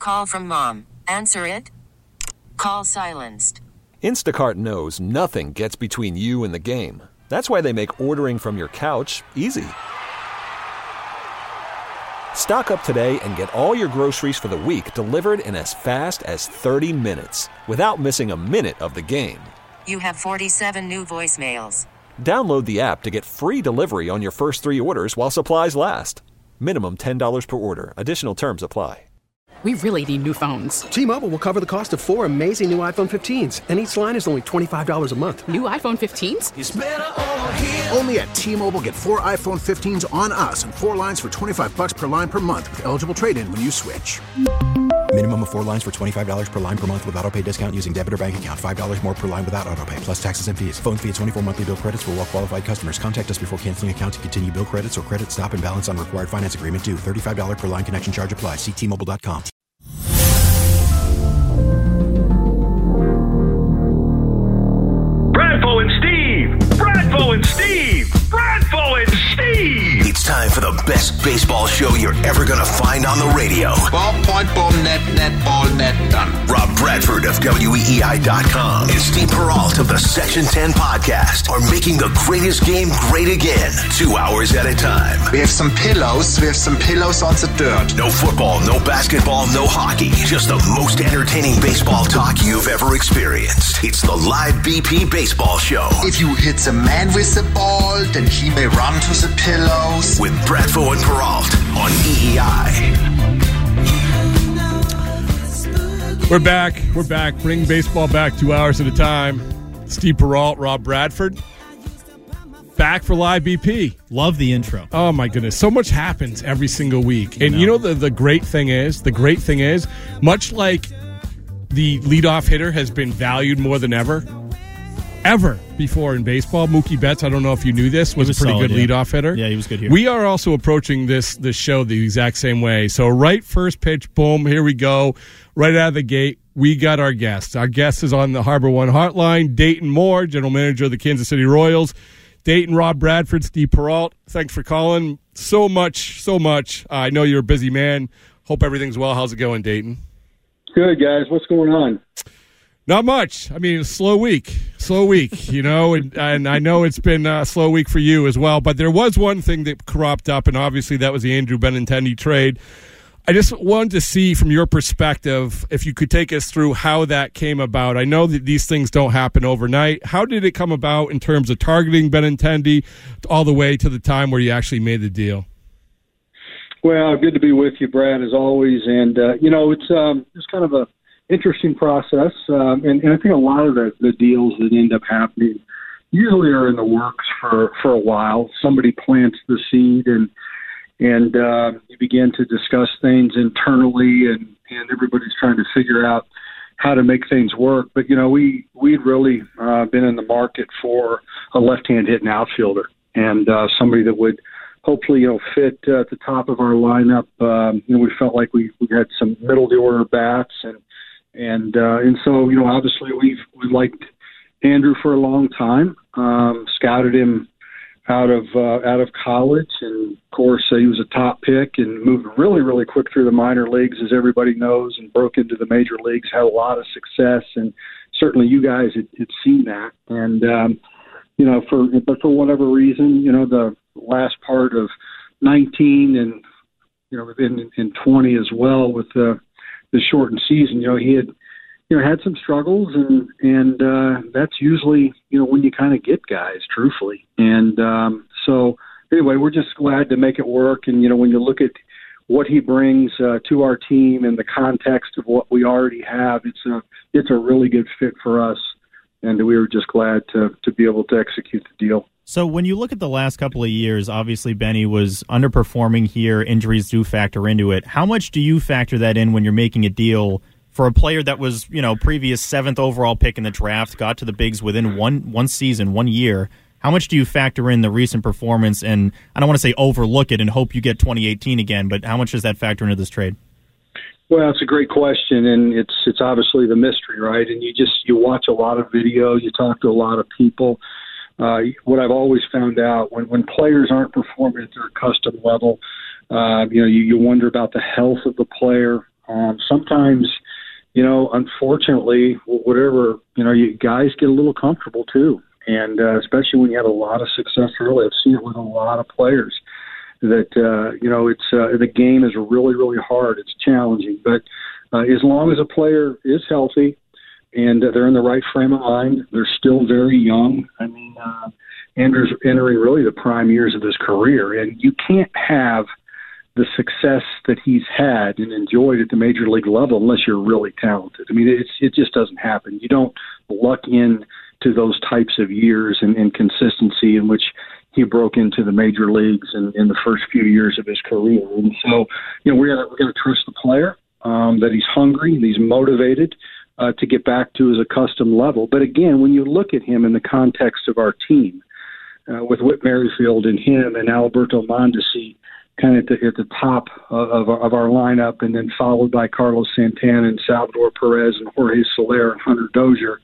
call from mom. Answer it. Call silenced. Instacart knows nothing gets between you and the game. That's why they make ordering from your couch easy. Stock up today and get all your groceries for the week delivered in as fast as 30 minutes without missing a minute of the game. You have 47 new voicemails. Download the app to get free delivery on your first 3 orders while supplies last. Minimum $10 per order. Additional terms apply. We really need new phones. T-Mobile will cover the cost of 4 amazing new iPhone 15s, and each line is only $25 a month. New iPhone 15s? It's better over here. Only at T-Mobile, get 4 iPhone 15s on us and 4 lines for $25 per line per month with eligible trade-in when you switch. Minimum of 4 lines for $25 per line per month with autopay discount using debit or bank account. $5 more per line without autopay, plus taxes and fees. Phone fee at 24 monthly bill credits for well-qualified customers. Contact us before canceling account to continue bill credits or credit stop and balance on required finance agreement due. $35 per line connection charge applies. See T-Mobile.com. Bradfo and Steve! Bradfo and Steve! Bradfo and Steve! It's time for the best baseball show you're ever going to find on the radio. Ballpoint, ball, net, ball, net, done. Rob Bradford of WEEI.com and Steve Peralt of the Section 10 podcast are making the greatest game great again, 2 hours at a time. We have some pillows. On the dirt. No football, no basketball, no hockey. Just the most entertaining baseball talk you've ever experienced. It's the Live BP Baseball Show. If you hit the man with the ball, then he may run to the pillows. With Bradfo and Peralt on EEI. We're back. Bring baseball back 2 hours at a time. Steve Peralt, Rob Bradford. Back for Live BP. Love the intro. Oh, my goodness. So much happens every single week. And you know the great thing is, much like the leadoff hitter has been valued more than ever before in baseball, Mookie Betts, I don't know if you knew this, was a pretty solid, good leadoff hitter. Yeah, he was good here. We are also approaching this show the exact same way. So right first pitch, boom, here we go. Right out of the gate, we got our guest. Our guest is on the Harbor One hotline, Dayton Moore, general manager of the Kansas City Royals. Dayton, Rob Bradford, Steve Peralt, thanks for calling. So much. I know you're a busy man. Hope everything's well. How's it going, Dayton? Good, guys. What's going on? Not much. I mean, slow week, you know, and I know it's been a slow week for you as well. But there was one thing that cropped up, and obviously that was the Andrew Benintendi trade. I just wanted to see from your perspective if you could take us through how that came about. I know that these things don't happen overnight. How did it come about in terms of targeting Benintendi all the way to the time where you actually made the deal? Well, good to be with you, Brad, as always. And, it's kind of a interesting process. And I think a lot of the deals that end up happening usually are in the works for a while. Somebody plants the seed and you begin to discuss things internally and everybody's trying to figure out how to make things work. But, we'd really been in the market for a left-hand hitting outfielder and somebody that would hopefully, fit at the top of our lineup. We felt like we had some middle of the order bats and so, obviously we've liked Andrew for a long time, scouted him out of college, and of course he was a top pick and moved really, really quick through the minor leagues, as everybody knows, and broke into the major leagues, had a lot of success, and certainly you guys had seen that. And for whatever reason, the last part of 19 and in 20 as well with the shortened season, he had had some struggles, and that's usually, when you kind of get guys, truthfully. And so anyway, we're just glad to make it work. And, when you look at what he brings to our team in the context of what we already have, it's a really good fit for us. And we were just glad to be able to execute the deal. So when you look at the last couple of years, obviously Benny was underperforming here. Injuries do factor into it. How much do you factor that in when you're making a deal for a player that was, previous 7th overall pick in the draft, got to the bigs within one season, 1 year? How much do you factor in the recent performance? And I don't want to say overlook it and hope you get 2018 again, but how much does that factor into this trade? Well, it's a great question, and it's obviously the mystery, right? And you watch a lot of video, you talk to a lot of people. What I've always found out when players aren't performing at their custom level, you wonder about the health of the player. Sometimes unfortunately, whatever, you guys get a little comfortable too. And especially when you have a lot of success early. I've seen it with a lot of players that, it's the game is really, really hard. It's challenging. But as long as a player is healthy and they're in the right frame of mind, they're still very young. I mean, Andrew's entering really the prime years of his career. And you can't have the success that he's had and enjoyed at the major league level unless you're really talented. I mean, it just doesn't happen. You don't luck in to those types of years and consistency in which he broke into the major leagues in the first few years of his career. And so, we're going to trust the player, that he's hungry, and he's motivated to get back to his accustomed level. But again, when you look at him in the context of our team, with Whit Merrifield and him and Alberto Mondesi kind of at the top of our lineup, and then followed by Carlos Santana and Salvador Perez and Jorge Soler and Hunter Dozier,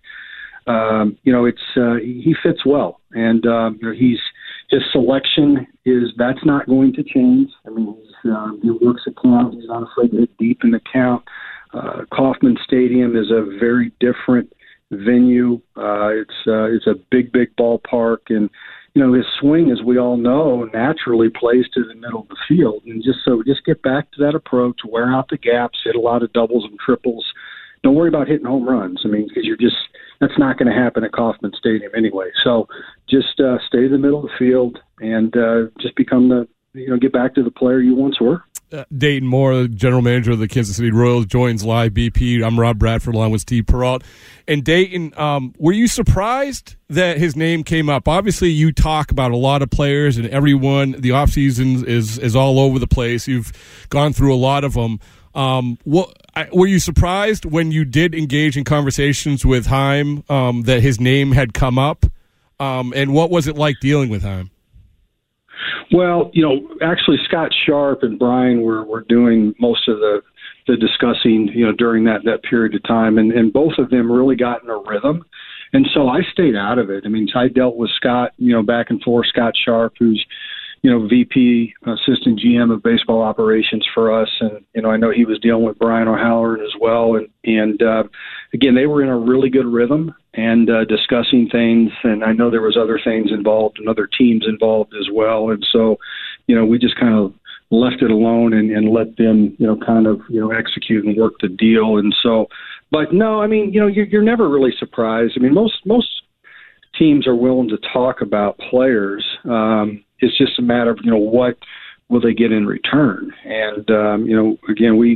he fits well. And his selection that's not going to change. I mean, he works the count. He's not afraid to hit deep in the count. Kauffman Stadium is a very different venue. It's a big ballpark, and his swing, as we all know, naturally plays to the middle of the field. And just get back to that approach, wear out the gaps, hit a lot of doubles and triples. Don't worry about hitting home runs. I mean, because that's not going to happen at Kauffman Stadium anyway. So just stay in the middle of the field and just become get back to the player you once were. Dayton Moore, general manager of the Kansas City Royals, joins Live BP. I'm Rob Bradford along with Steve Perrault. And Dayton, were you surprised that his name came up? Obviously, you talk about a lot of players and everyone. The offseason is all over the place. You've gone through a lot of them. Were you surprised when you did engage in conversations with Chaim that his name had come up? And what was it like dealing with Chaim? Well, actually Scott Sharp and Brian were doing most of the discussing, during that period of time, and both of them really got in a rhythm. And so I stayed out of it. I mean, I dealt with Scott, back and forth. Scott Sharp, who's, VP, assistant GM of baseball operations for us. And, I know he was dealing with Brian O'Halloran as well. And again, they were in a really good rhythm and discussing things. And I know there was other things involved and other teams involved as well. And so, we just kind of left it alone and let them, execute and work the deal. And so, but no, I mean, you're never really surprised. I mean, most teams are willing to talk about players. It's just a matter of, what will they get in return? And, again, we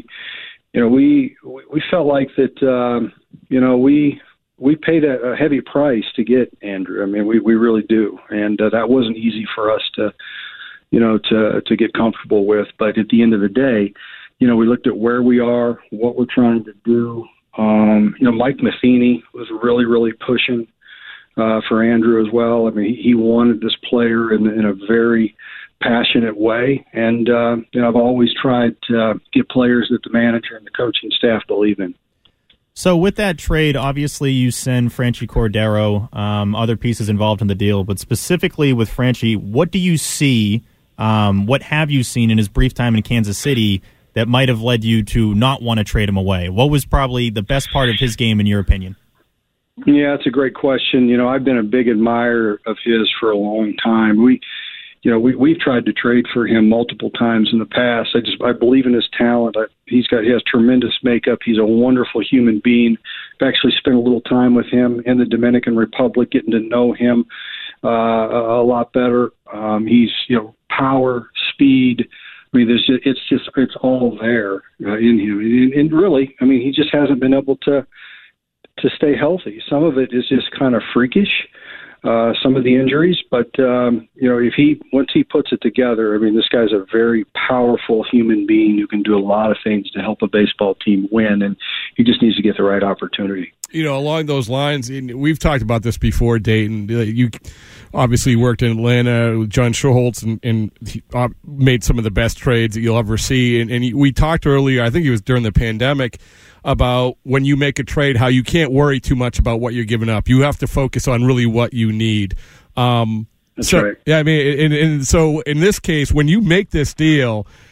felt like that, we paid a heavy price to get Andrew. I mean, we really do. And that wasn't easy for us to get comfortable with. But at the end of the day, we looked at where we are, what we're trying to do. Mike Matheny was really, really pushing for Andrew as well. I mean, he wanted this player in a very passionate way. And, I've always tried to get players that the manager and the coaching staff believe in. So with that trade, obviously you send Franchy Cordero, other pieces involved in the deal, but specifically with Franchy, what do you see, what have you seen in his brief time in Kansas City that might have led you to not want to trade him away? What was probably the best part of his game in your opinion? Yeah, that's a great question. I've been a big admirer of his for a long time. We've tried to trade for him multiple times in the past. I believe in his talent. He has tremendous makeup. He's a wonderful human being. I've actually spent a little time with him in the Dominican Republic, getting to know him a lot better. He's power, speed. I mean, it's all there in him. And really, I mean, he just hasn't been able to stay healthy. Some of it is just kind of freakish. Some of the injuries, but once he puts it together, I mean, this guy's a very powerful human being who can do a lot of things to help a baseball team win, and he just needs to get the right opportunity. Along those lines, we've talked about this before, Dayton. You obviously worked in Atlanta with John Schuholtz and he made some of the best trades that you'll ever see. And we talked earlier, I think it was during the pandemic, about when you make a trade, how you can't worry too much about what you're giving up. You have to focus on really what you need. That's right. Yeah, I mean, and so in this case, when you make this deal,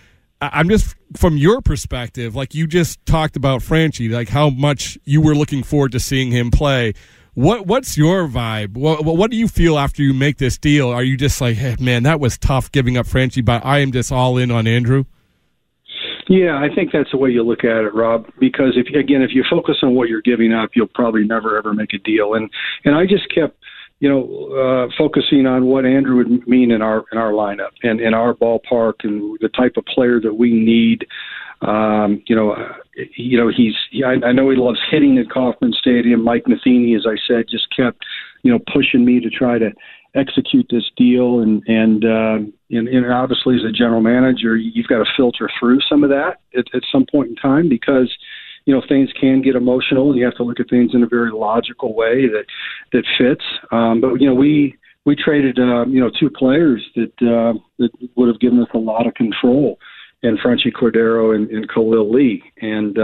I'm just, from your perspective, like you just talked about Franchi, like how much you were looking forward to seeing him play. What's your vibe? What do you feel after you make this deal? Are you just like, hey, man, that was tough giving up Franchi, but I am just all in on Andrew? Yeah, I think that's the way you look at it, Rob, because if you focus on what you're giving up, you'll probably never, ever make a deal. And I just kept, focusing on what Andrew would mean in our lineup and in our ballpark and the type of player that we need. I know he loves hitting at Kauffman Stadium. Mike Matheny, as I said, just kept, pushing me to try to execute this deal. And obviously as a general manager, you've got to filter through some of that at some point in time because, things can get emotional and you have to look at things in a very logical way that fits. But we traded, two players that would have given us a lot of control, and Franchy Cordero and Khalil Lee. And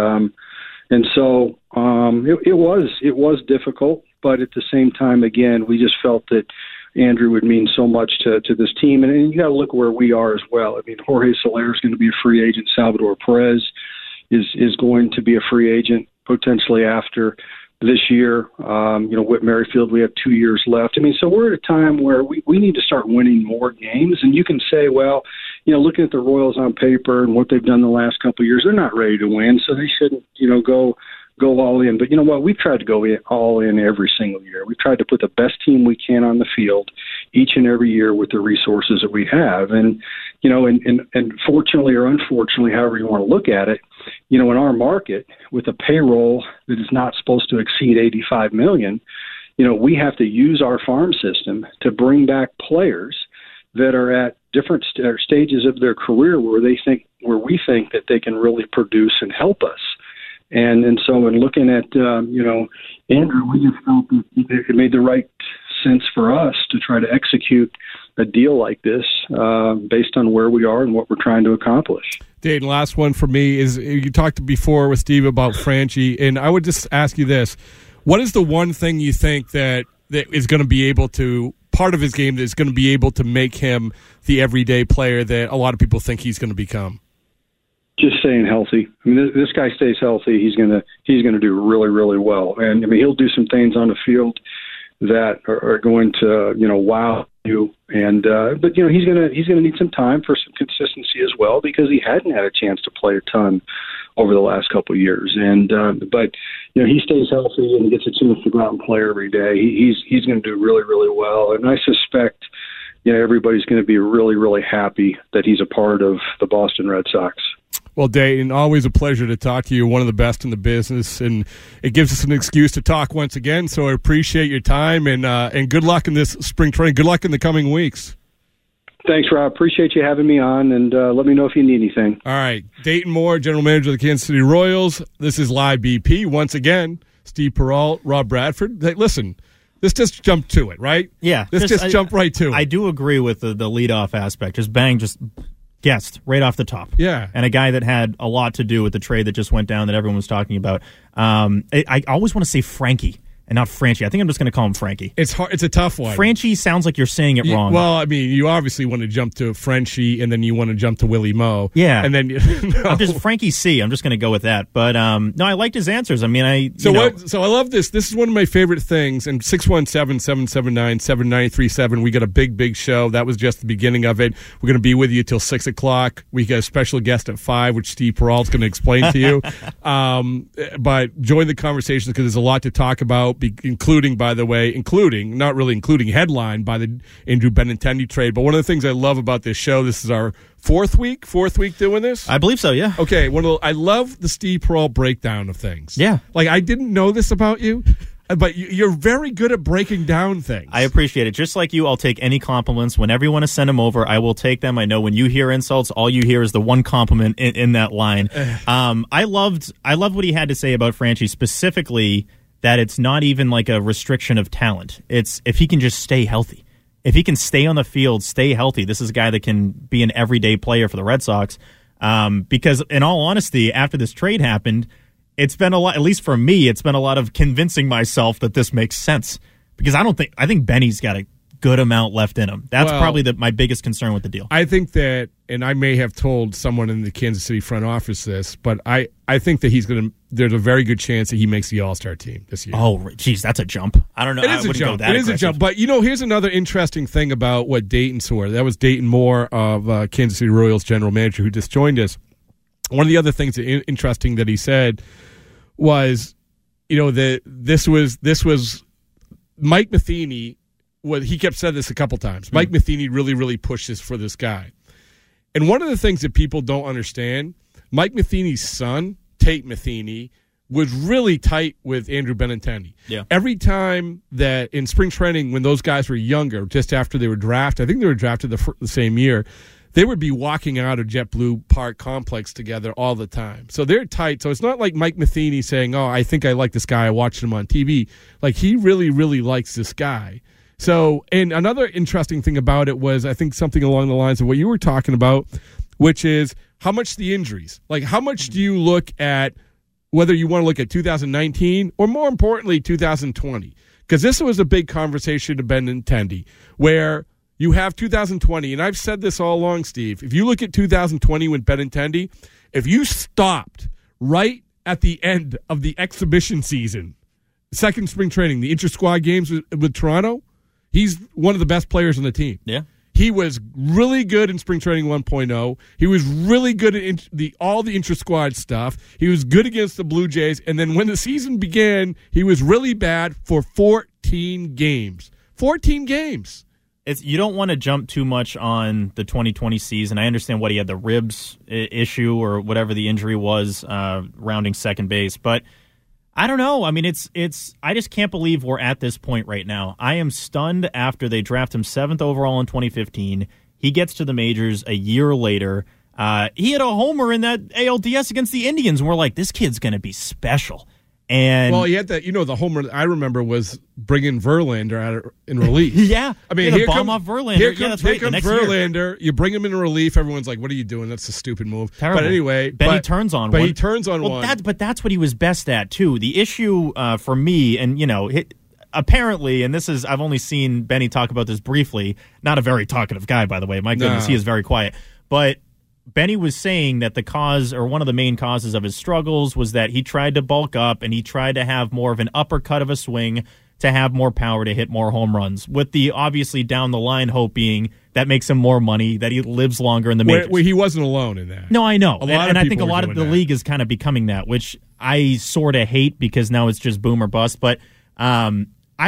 so it was difficult, but at the same time, again, we just felt that Andrew would mean so much to this team. And you got to look where we are as well. I mean, Jorge Soler is going to be a free agent. Salvador Perez is going to be a free agent potentially after this year. Whit Merrifield, we have 2 years left. I mean, so we're at a time where we need to start winning more games. And you can say, well, looking at the Royals on paper and what they've done the last couple of years, they're not ready to win, so they shouldn't, go all in. But you know what? We've tried to go all in every single year. We've tried to put the best team we can on the field each and every year with the resources that we have. And, and fortunately or unfortunately, however you want to look at it, in our market with a payroll that is not supposed to exceed $85 million, we have to use our farm system to bring back players that are at different stages of their career where we think that they can really produce and help us. And so in looking at, Andrew, we just felt that it made the right sense for us to try to execute a deal like this based on where we are and what we're trying to accomplish. Dayton, last one for me is you talked before with Steve about Franchi, and I would just ask you this. What is the one thing you think that is going to be able to, part of his game that is going to be able to make him the everyday player that a lot of people think he's going to become? Just staying healthy. I mean, this guy stays healthy, he's gonna do really, really well. And I mean, he'll do some things on the field that are going to wow you. And but he's gonna need some time for some consistency as well because he hadn't had a chance to play a ton over the last couple of years. And but he stays healthy and gets a chance to go out and play every day. He's going to do really, really well. And I suspect everybody's going to be really, really happy that he's a part of the Boston Red Sox. Well, Dayton, always a pleasure to talk to you. One of the best in the business, and it gives us an excuse to talk once again. So I appreciate your time, and good luck in this spring training. Good luck in the coming weeks. Thanks, Rob. Appreciate you having me on, and let me know if you need anything. All right. Dayton Moore, General Manager of the Kansas City Royals. This is Live BP. Once again, Steve Peralt, Rob Bradford. Hey, listen, let's just jump to it, right? Yeah. Let's just jump right to it. I do agree with the leadoff aspect. Just guessed right off the top. Yeah. And a guy that had a lot to do with the trade that just went down that everyone was talking about. I always want to say Frankie and not Franchi. I think I'm just going to call him Frankie. It's hard. It's a tough one. Franchi sounds like you're saying it wrong. Well, I mean, you obviously want to jump to Frenchie, and then you want to jump to Willie Moe. Yeah. And then I'm just Frankie C. I'm just going to go with that. But no, I liked his answers. I mean, So I love this. This is one of my favorite things. And 617-779-7937. We got a big show. That was just the beginning of it. We're going to be with you till 6 o'clock. We got a special guest at 5, which Steve Peralt's going to explain to you. But join the conversation because there's a lot to talk about, including, by the way, not really including headline by the Andrew Benintendi trade. But one of the things I love about this show, this is our fourth week doing this? I believe so, yeah. Okay, I love the Steve Peralt breakdown of things. Yeah. Like, I didn't know this about you, but you're very good at breaking down things. I appreciate it. Just like you, I'll take any compliments. Whenever you want to send them over, I will take them. I know when you hear insults, all you hear is the one compliment in that line. I loved what he had to say about Franchi, specifically that it's not even like a restriction of talent. It's if he can just stay healthy. If he can stay on the field, stay healthy, this is a guy that can be an everyday player for the Red Sox. Because in all honesty, after this trade happened, it's been a lot, at least for me, it's been a lot of convincing myself that this makes sense. Because I think Benny's got to good amount left in him. That's probably my biggest concern with the deal. I think that, and I may have told someone in the Kansas City front office this, but I think that there's a very good chance that he makes the All-Star team this year. Oh, geez, that's a jump. I don't know. It is a jump. It is a jump. But, here's another interesting thing about what Dayton saw. That was Dayton Moore of Kansas City Royals general manager who just joined us. One of the other things interesting that he said was, that this was Mike Matheny. He kept saying this a couple times. Mike Matheny really, really pushes for this guy. And one of the things that people don't understand, Mike Matheny's son, Tate Matheny, was really tight with Andrew Benintendi. Yeah. Every time that in spring training, when those guys were younger, just after they were drafted, I think they were drafted the same year, they would be walking out of JetBlue Park complex together all the time. So they're tight. So it's not like Mike Matheny saying, oh, I think I like this guy. I watched him on TV. Like, he really, really likes this guy. So, and another interesting thing about it was, I think, something along the lines of what you were talking about, which is how much the injuries. Like, how much do you look at, whether you want to look at 2019 or, more importantly, 2020? Because this was a big conversation to Benintendi, where you have 2020, and I've said this all along, Steve. If you look at 2020 with Benintendi, if you stopped right at the end of the exhibition season, second spring training, the inter-squad games with Toronto, he's one of the best players on the team. Yeah. He was really good in spring training 1.0. He was really good at all the intra-squad stuff. He was good against the Blue Jays. And then when the season began, he was really bad for 14 games. 14 games. You don't want to jump too much on the 2020 season. I understand what he had, the ribs issue or whatever the injury was, rounding second base. But I don't know. I mean, I just can't believe we're at this point right now. I am stunned after they draft him 7th overall in 2015. He gets to the majors a year later. He had a homer in that ALDS against the Indians, and we're like, this kid's going to be special. And he had that, the homer I remember was bringing Verlander out in relief. Yeah. I mean, here comes off Verlander. Here comes Verlander. You bring him in relief. Everyone's like, what are you doing? That's a stupid move. Terrible. But anyway. He turns on one. But he turns on one. But that's what he was best at, too. The issue for me, and, apparently, and this is, I've only seen Benny talk about this briefly. Not a very talkative guy, by the way. My goodness, he is very quiet. But Benny was saying that the cause, or one of the main causes of his struggles, was that he tried to bulk up and he tried to have more of an uppercut of a swing to have more power to hit more home runs, with the obviously down the line hope being that makes him more money, that he lives longer in the majors. He wasn't alone in that. No, I know. And I think a lot of the league is kind of becoming that, which I sort of hate because now it's just boom or bust. But I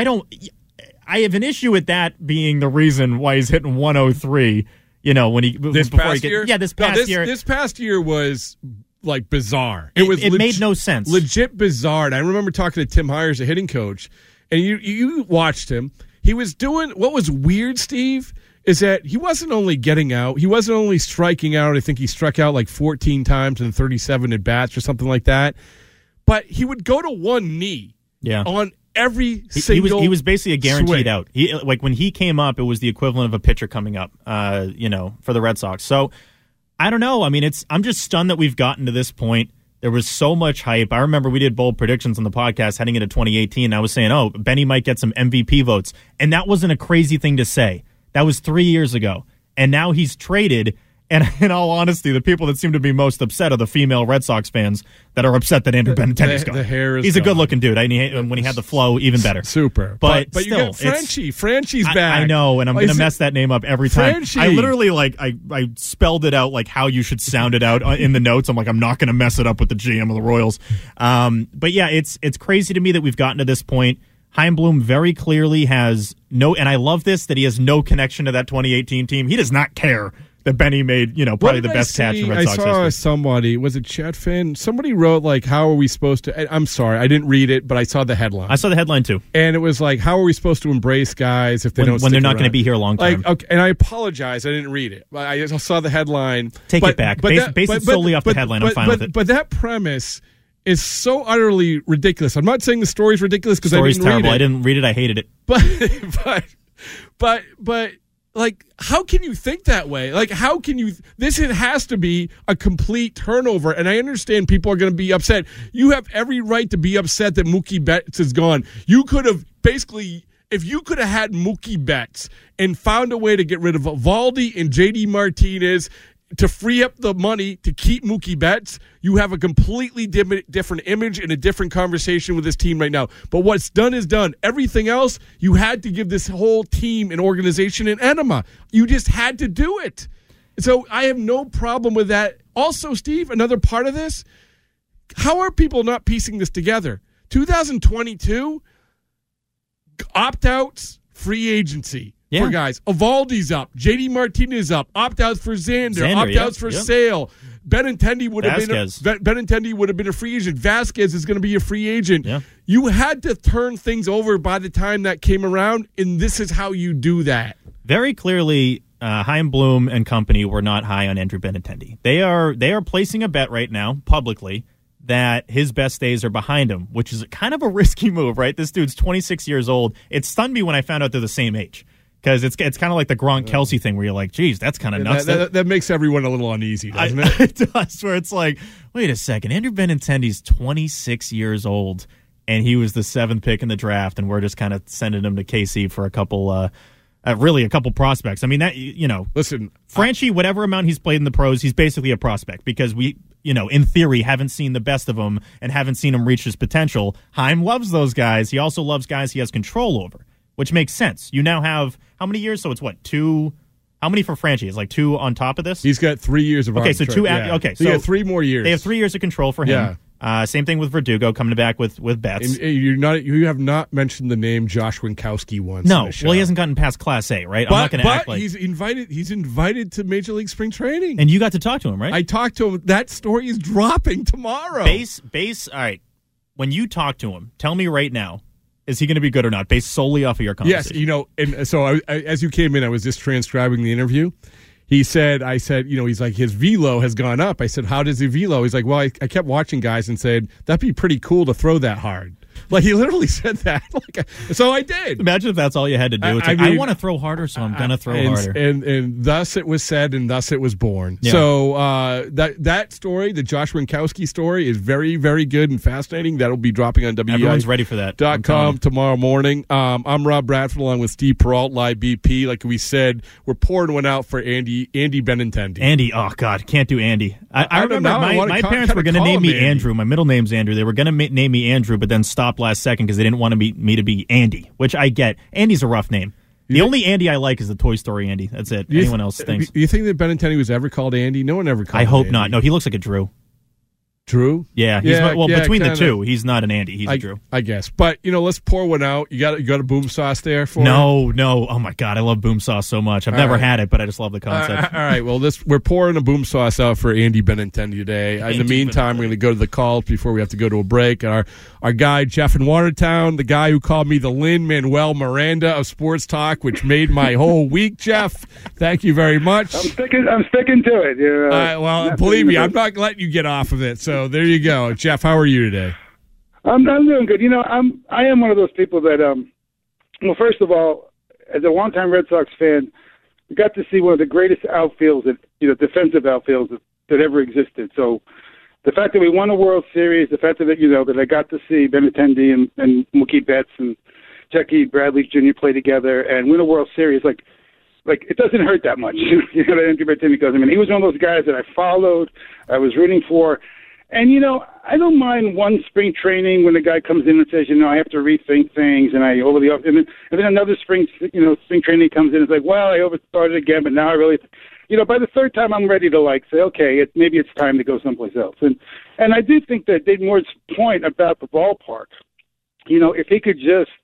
have an issue with that being the reason why he's hitting 103. When he this past year, this past year. This past year was like bizarre. It made no sense. Legit bizarre. And I remember talking to Tim Hires, a hitting coach, and you watched him. He was doing what was weird, Steve, is that he wasn't only getting out, he wasn't only striking out. I think he struck out like 14 times in 37 at bats or something like that. But he would go to one knee. Yeah. On every single he was basically a guaranteed swing. out. Like when he came up, it was the equivalent of a pitcher coming up, for the Red Sox. So I don't know. I mean, I'm just stunned that we've gotten to this point. There was so much hype. I remember we did bold predictions on the podcast heading into 2018. I was saying, Benny might get some MVP votes. And that wasn't a crazy thing to say. That was 3 years ago. And now he's traded. And in all honesty, the people that seem to be most upset are the female Red Sox fans that are upset that Andrew Benintendi's gone. The hair is He's gone. a good-looking dude. When he had the flow, even better. Super. But you still, got Franchi's back. I know, and I'm going to mess that name up every time. Franchi. I literally, I spelled it out like how you should sound it out in the notes. I'm like, I'm not going to mess it up with the GM of the Royals. But yeah, it's crazy to me that we've gotten to this point. Chaim Bloom very clearly has and I love this, that he has no connection to that 2018 team. He does not care that Benny made, probably the best catch in Red Sox history. I saw somebody, was it Chet Finn? Somebody wrote, how are we supposed to... I'm sorry, I didn't read it, but I saw the headline. I saw the headline, too. And it was how are we supposed to embrace guys if they don't when they're not going to be here long term? Okay, and I apologize, I didn't read it. I saw the headline. Take it back. Base it solely off the headline. I'm fine with it. But that premise is so utterly ridiculous. I'm not saying the story's ridiculous because I didn't terrible. read it. I didn't read it. I hated it. But how can you think that way? How can you... This has to be a complete turnover, and I understand people are going to be upset. You have every right to be upset that Mookie Betts is gone. You could have basically if you could have had Mookie Betts and found a way to get rid of Eovaldi and JD Martinez to free up the money to keep Mookie Betts, you have a completely different image and a different conversation with this team right now. But what's done is done. Everything else, you had to give this whole team and organization an enema. You just had to do it. So I have no problem with that. Also, Steve, another part of this, how are people not piecing this together? 2022, opt-outs, free agency. For guys. Eovaldi's up. JD Martinez up. Opt-outs for Xander. Opt-outs for Sale. Benintendi would have been a free agent. Vasquez is going to be a free agent. Yeah. You had to turn things over by the time that came around, and this is how you do that. Very clearly, Chaim Bloom and company were not high on Andrew Benintendi. They are placing a bet right now, publicly, that his best days are behind him, which is kind of a risky move, right? This dude's 26 years old. It stunned me when I found out they're the same age. Because it's kind of like the Gronk Kelsey thing where you're like, geez, that's kind of nuts. That makes everyone a little uneasy, doesn't it? It does, where it's like, wait a second, Andrew Benintendi's 26 years old, and he was the 7th pick in the draft, and we're just kind of sending him to KC for a couple prospects. I mean, that, listen, Franchi, whatever amount he's played in the pros, he's basically a prospect because we, in theory, haven't seen the best of him and haven't seen him reach his potential. Chaim loves those guys. He also loves guys he has control over, which makes sense. You now have, how many years? So it's what, 2? How many for Franchi? Is like 2 on top of this? He's got 3 years of Okay, so 2. Yeah. Okay, so you have 3 more years. They have 3 years of control for him. Yeah. Same thing with Verdugo coming back with Betts. And you have not mentioned the name Josh Winkowski once. No, well, he hasn't gotten past Class A, right? I'm not going to act like he's invited to Major League Spring Training. And you got to talk to him, right? I talked to him. That story is dropping tomorrow. Base. All right. When you talk to him, tell me right now. Is he going to be good or not, based solely off of your conversation? Yes, and so as you came in, I was just transcribing the interview. I said, he's like, his velo has gone up. I said, how does he velo? He's like, well, I kept watching guys and said, that'd be pretty cool to throw that hard. Like, he literally said that. So I did. Imagine if that's all you had to do. It's I want to throw harder, so I'm going to throw harder. And thus it was said, and thus it was born. Yeah. So that story, the Josh Winkowski story, is very, very good and fascinating. That'll be dropping on WEEI. Everyone's ready for that. .com tomorrow morning. I'm Rob Bradford along with Steve Peralt, Live BP. Like we said, we're pouring one out for Andy Benintendi. Andy, oh, God, can't do Andy. I remember my parents were going to name me Andrew. My middle name's Andrew. They were going to name me Andrew, but then stopped last second because they didn't want me to be Andy, which I get. Andy's a rough name. The only Andy I like is the Toy Story Andy. That's it. Anyone else thinks. Do you think that Benintendi was ever called Andy? No one ever called him I hope Andy. not. No, he looks like a Drew. Drew? Yeah. Between the two, he's not an Andy. He's a Drew. I guess. But, let's pour one out. You got a boom sauce there for No. Oh, my God. I love boom sauce so much. I've never had it, but I just love the concept. All right. Well, we're pouring a boom sauce out for Andy Benintendi today. In the meantime, we're going to go to the calls before we have to go to a break. Our guy, Jeff in Watertown, the guy who called me the Lin-Manuel Miranda of Sports Talk, which made my whole week, Jeff. Thank you very much. I'm sticking to it. Well, believe me, I'm not letting you get off of it. So there you go. Jeff, how are you today? I'm doing good. I am one of those people that, well, first of all, as a longtime Red Sox fan, we got to see one of the greatest outfields, defensive outfields that ever existed. So the fact that we won a World Series, the fact that I got to see Benintendi and Mookie Betts and Jackie Bradley Jr. play together and win a World Series, like it doesn't hurt that much. That Andrew Benintendi goes. I mean, he was one of those guys that I followed, I was rooting for. And, I don't mind one spring training when the guy comes in and says, I have to rethink things, and and then another spring training comes in and it's like, well, I overstarted again, but now I really, by the third time I'm ready to say, okay, maybe it's time to go someplace else. And I do think that Dave Moore's point about the ballpark, if he could just,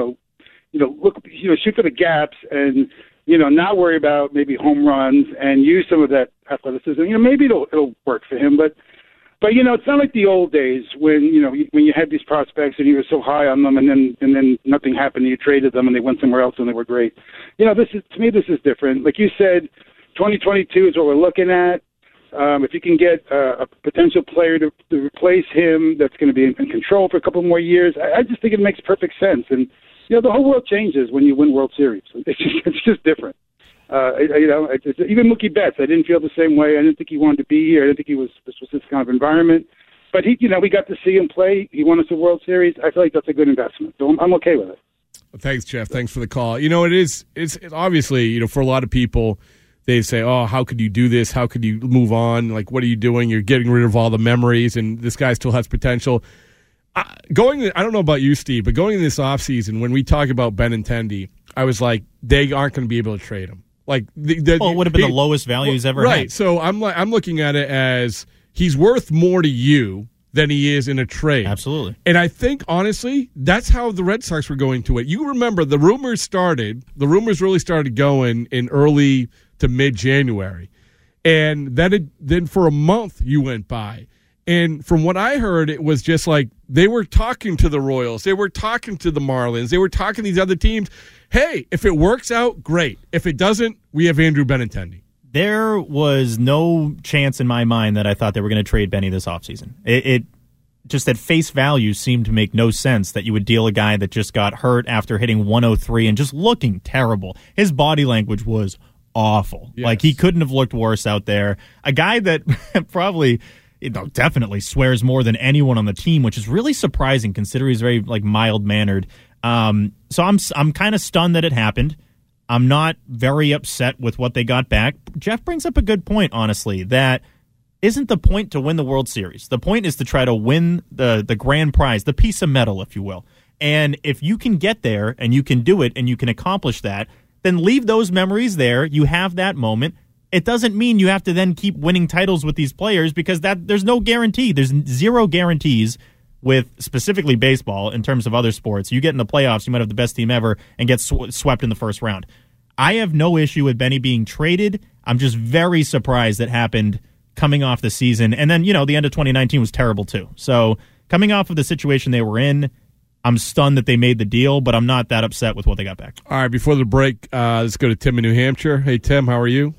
look, shoot for the gaps and, not worry about maybe home runs and use some of that athleticism, maybe it'll work for him, But it's not like the old days when you had these prospects and you were so high on them, and then nothing happened. You traded them and they went somewhere else and they were great. This is different. Like you said, 2022 is what we're looking at. If you can get a potential player to replace him, that's going to be in control for a couple more years. I just think it makes perfect sense. And the whole world changes when you win World Series. It's just different. Even Mookie Betts, I didn't feel the same way. I didn't think he wanted to be here. I didn't think this was his kind of environment. But we got to see him play. He won us a World Series. I feel like that's a good investment. So I'm okay with it. Thanks, Jeff. Thanks for the call. It's obviously, for a lot of people, they say, oh, how could you do this? How could you move on? Like, what are you doing? You're getting rid of all the memories, and this guy still has potential. I don't know about you, Steve, but going in this offseason, when we talk about Benintendi, I was like, they aren't going to be able to trade him. Like, it would have been the lowest value he's ever had. Right. So I'm looking at it as he's worth more to you than he is in a trade. Absolutely. And I think, honestly, that's how the Red Sox were going to it. You remember the rumors really started going in early to mid-January. And then for a month you went by. And from what I heard, it was just like they were talking to the Royals. They were talking to the Marlins. They were talking to these other teams. Hey, if it works out, great. If it doesn't, we have Andrew Benintendi. There was no chance in my mind that I thought they were going to trade Benny this offseason. It just at face value seemed to make no sense that you would deal a guy that just got hurt after hitting 103 and just looking terrible. His body language was awful. Yes. Like, he couldn't have looked worse out there. A guy that probably... definitely swears more than anyone on the team, which is really surprising considering he's very mild-mannered. So I'm kind of stunned that it happened. I'm not very upset with what they got back. Jeff brings up a good point, honestly, that isn't the point to win the World Series. The point is to try to win the grand prize, the piece of metal, if you will. And if you can get there and you can do it and you can accomplish that, then leave those memories there. You have that moment. It doesn't mean you have to then keep winning titles with these players because there's no guarantee. There's zero guarantees with specifically baseball in terms of other sports. You get in the playoffs, you might have the best team ever and get swept in the first round. I have no issue with Benny being traded. I'm just very surprised that happened coming off the season. And then, the end of 2019 was terrible too. So coming off of the situation they were in, I'm stunned that they made the deal, but I'm not that upset with what they got back. All right, before the break, let's go to Tim in New Hampshire. Hey, Tim, how are you?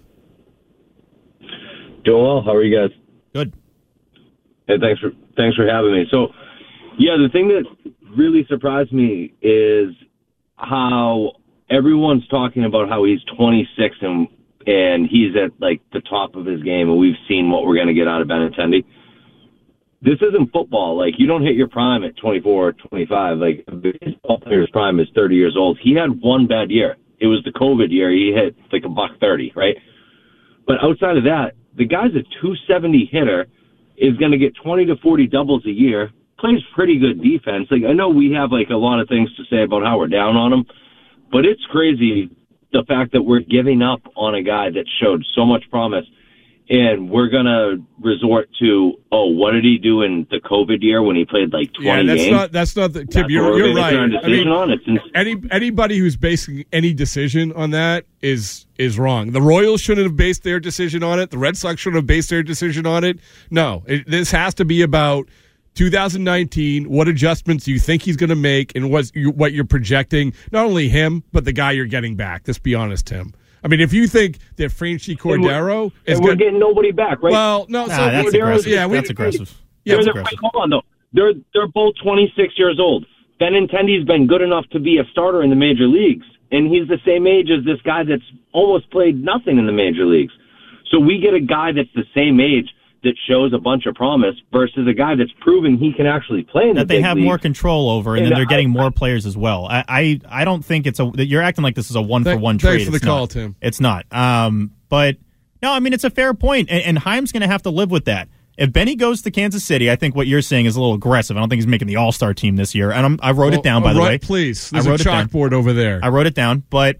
Doing well. How are you guys? Good. Hey, thanks for having me. So, yeah, the thing that really surprised me is how everyone's talking about how he's 26 and he's at the top of his game, and we've seen what we're going to get out of Benintendi. This isn't football. You don't hit your prime at 24 or 25. A baseball player's prime is 30 years old. He had one bad year. It was the COVID year. He hit $130, right? But outside of that, the guy's a 270 hitter, is going to get 20 to 40 doubles a year, plays pretty good defense. I know we have a lot of things to say about how we're down on him, but it's crazy the fact that we're giving up on a guy that showed so much promise, and we're going to resort to, what did he do in the COVID year when he played 20 games? That's not the Tim. You're right. Anybody who's basing any decision on that is wrong. The Royals shouldn't have based their decision on it. The Red Sox shouldn't have based their decision on it. No, this has to be about 2019. What adjustments you think he's going to make, and what you're projecting. Not only him, but the guy you're getting back. Let's be honest, Tim. I mean, if you think that Franchy Cordero is we're getting nobody back, right? Well, no, that's aggressive. Yeah, that's aggressive. Yeah, hold on, though. They're both 26 years old. Benintendi's been good enough to be a starter in the major leagues, and he's the same age as this guy that's almost played nothing in the major leagues. So we get a guy that's the same age that shows a bunch of promise versus a guy that's proving he can actually play in the big leagues. That they have more control over, and then they're getting more players as well. I don't think you're acting like this is a one-for-one trade. Thanks for the call, Tim. It's not. But, no, I mean, it's a fair point, and Chaim's going to have to live with that. If Benny goes to Kansas City, I think what you're saying is a little aggressive. I don't think he's making the All-Star team this year. And I wrote it down, by the way. Please. There's a chalkboard over there. I wrote it down, but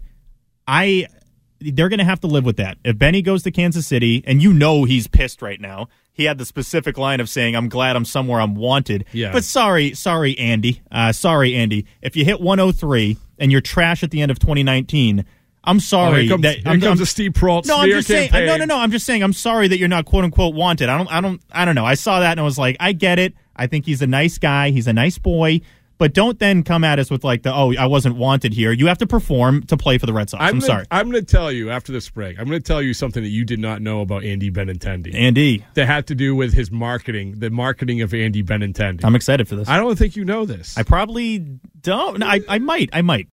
they're going to have to live with that. If Benny goes to Kansas City, and he's pissed right now, he had the specific line of saying, I'm glad I'm somewhere I'm wanted. Yeah. But sorry, Andy. If you hit 103 and you're trash at the end of 2019, I'm sorry. Here comes a Steve Peralt smear campaign. No. I'm just saying I'm sorry that you're not quote unquote wanted. I don't know. I saw that and I was like, I get it. I think he's a nice guy. He's a nice boy. But don't then come at us with I wasn't wanted here. You have to perform to play for the Red Sox. I'm sorry. I'm going to tell you after this break, I'm going to tell you something that you did not know about Andy Benintendi. Andy. That had to do with his marketing, the marketing of Andy Benintendi. I'm excited for this. I don't think you know this. I probably don't. I might.